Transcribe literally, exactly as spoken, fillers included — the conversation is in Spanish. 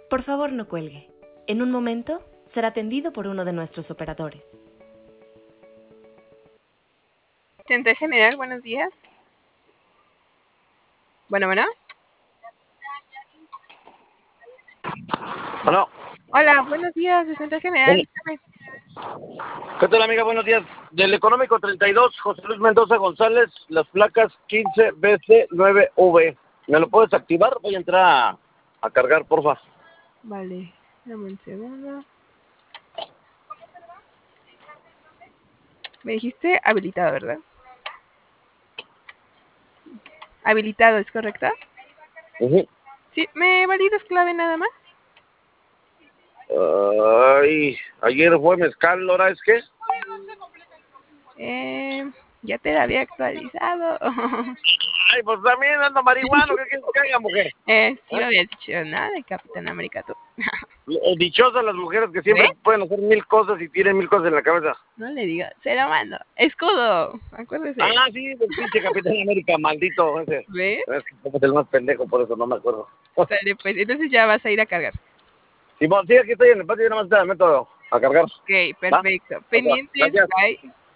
Por favor, no cuelgue. En un momento será atendido por uno de nuestros operadores. Centro General, buenos días. Bueno, bueno. Bueno. Hola, buenos días, de Centro General. Bueno. ¿Qué tal, amiga? Buenos días. Del Económico treinta y dos, José Luis Mendoza González, las placas quince B C nueve V. ¿Me lo puedes activar? Voy a entrar a, a cargar, porfa. Vale, dame un segundo. Me dijiste habilitado, ¿verdad? Habilitado, ¿es correcto? Uh-huh. Sí, ¿me validas clave nada más? Ay, ayer fue mezcal, ¿ahora es qué? Eh, ya te la había actualizado. Ay, pues también ando marihuano, ¿qué quieres que haga, mujer? Eh, sí ¿Eh? me habías dicho nada de Capitán América tú. Dichosas las mujeres que siempre ¿Ves? pueden hacer mil cosas y tienen mil cosas en la cabeza. No le digas, se lo mando. Escudo, acuérdese. Ah, sí, el pinche Capitán América, maldito ese. ¿Ves? Es como el más pendejo, por eso no me acuerdo. Sale, pues, entonces ya vas a ir a cargar. Simón, sí, aquí estoy en el patio y nada más te meto a cargar. Ok, ¿Va? perfecto. O sea, Pendientes, gracias. bye.